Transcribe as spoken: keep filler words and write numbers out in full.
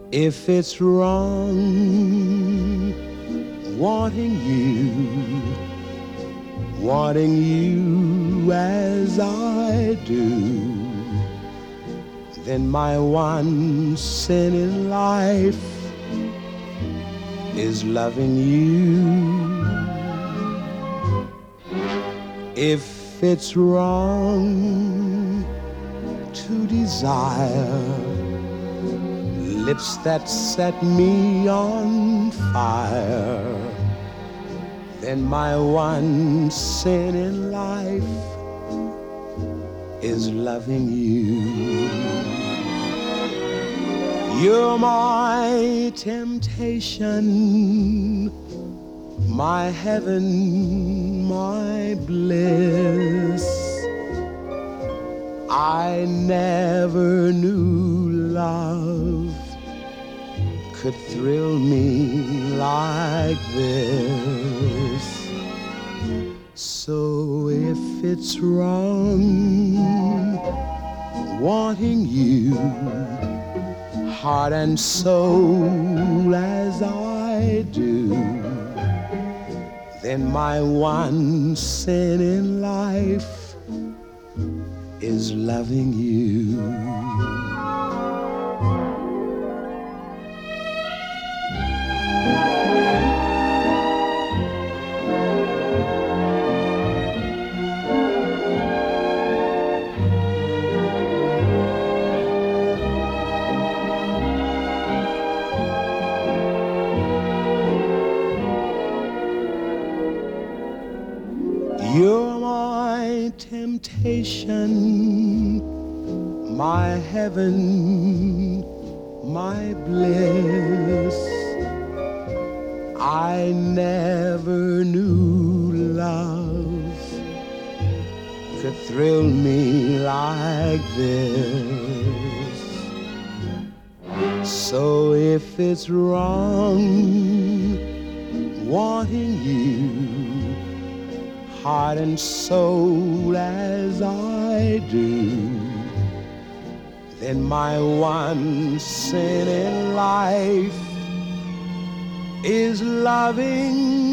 If it's wrong wanting you, wanting you as I do, then my one sin in life is loving you. If it's wrong to desire lips that set me on fire, then my one sin in life is loving you. You're my temptation, my heaven, my bliss. I never knew love could thrill me like this. So if it's wrong wanting you heart and soul as I do, then my one sin in life is loving you. You're my temptation, my heaven, my bliss. I never knew love could thrill me like this. So if it's wrong wanting you heart and soul as I do, then my one sin in life is loving